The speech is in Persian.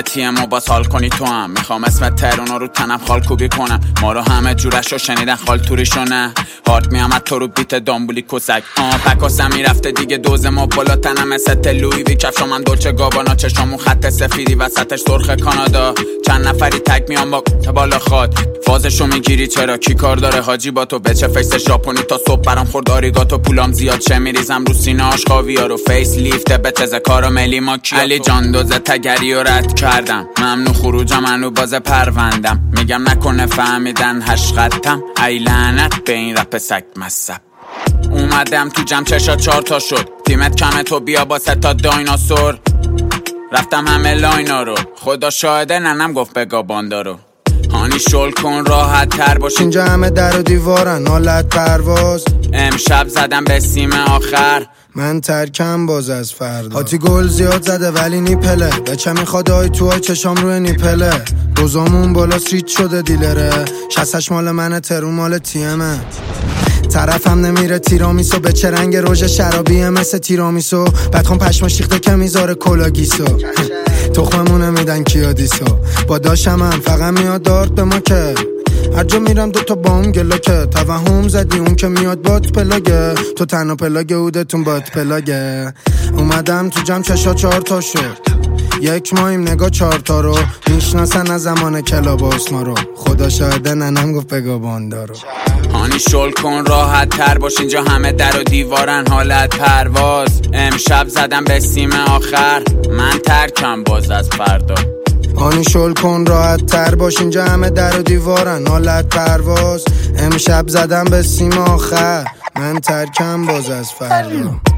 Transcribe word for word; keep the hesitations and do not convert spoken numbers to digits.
تیم و باز حال کنی تو هم. میخوام اسم ترونا رو تنم خال کوبی کنم. ما رو همه جورشو شنیدن خال توریشو نه. هارت میامد تو رو بیت دامبولی کسک. آه پکاسم میرفته دیگه دوز ما بالا تنم مثل تلوی وی کفشام من دولچه گابانا. چشامون خط سفیدی وسطش سرخ کانادا. چند نفری تک میان با بالا خواد. فازشو میگیری چرا کی کار داره حاجی با تو؟ بچه فیس ژاپنی تا صبح برام خورد آریگاتو. پولام زیاد چه میریزم رو سینه‌اش خاویار و فیس لیفت بچز کاراملی ماکیاتو. علی جان دوزه تگری و رد کردم. ممنون خروجم منو باز پروندم. میگم نکنه فهمیدن هش خطم. ای لعنت به این رپ سگ مصب. اومدم تو جمع چشا چار تا شد. تیمت کمه تو بیا با سه تا دایناسور. رفتم همه لاینا رو. خدا شاهده ننم گفت بگا باندا رو. هانی شل کن راحت تر باش. اینجا همه در و دیوارن حالت پرواز. امشب زدم به سیم آخر. من ترکم باز از فردا. هاتی گل زیاد زده ولی نیپله. بچه میخواد آی تو آی چشام روی نیپله. دوزامون بالا سیت شده دیلره. شستش مال منه ترون مال تیمه. طرفم نمیره تیرامیسو. به چه رنگ روژ شرابیه مثل تیرامیسو. بدخون پشما شیخته که میذاره کلاگیسو. تخممونه میدن کیادیسو. با داشم هم فقط میاد دارت به ما که هر جا میرم دوتا بام گلاکه. توهم زدی اون که میاد بات پلاگه. تو تنها پلاگه اودتون بات پلاگه. اومدم تو جمع چشا چهار تا شد. یک ماهیم نگاه چهار تا رو. میشناسن از زمان کلاباس ما رو. خدا شاهده ننم گفت بگا باندا رو. هانی شل کن راحت تر باش. اینجا همه در و دیوارن حالت پرواز. امشب زدم به سیم آخر. من ترکم باز از فردا. هانی شل کن راحت تر باش. اینجا همه در و دیوارن حالت پرواز. امشب زدم به سیم آخر. من ترکم باز از فردا.